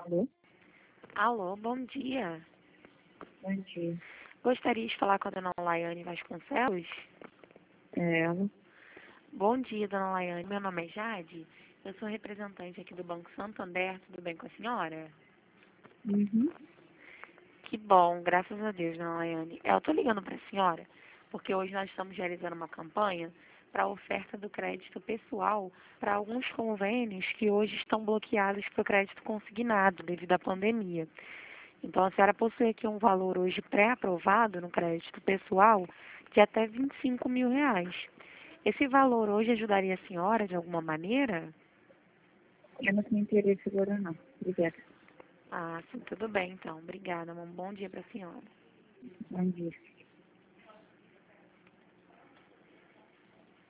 Alô? Alô, bom dia. Bom dia. Gostaria de falar com a dona Laiane Vasconcelos? É ela? Bom dia, dona Laiane. Meu nome é Jade. Eu sou representante aqui do Banco Santander. Tudo bem com a senhora? Uhum. Que bom, graças a Deus, dona Laiane. Eu estou ligando para a senhora porque hoje nós estamos realizando uma campanha para a oferta do crédito pessoal para alguns convênios que hoje estão bloqueados para o crédito consignado devido à pandemia. Então, a senhora possui aqui um valor hoje pré-aprovado no crédito pessoal de até R$ 25.000. Esse valor hoje ajudaria a senhora de alguma maneira? Eu não tenho interesse agora não. Obrigada. Ah, sim, tudo bem então. Obrigada. Um bom dia para a senhora. Bom dia.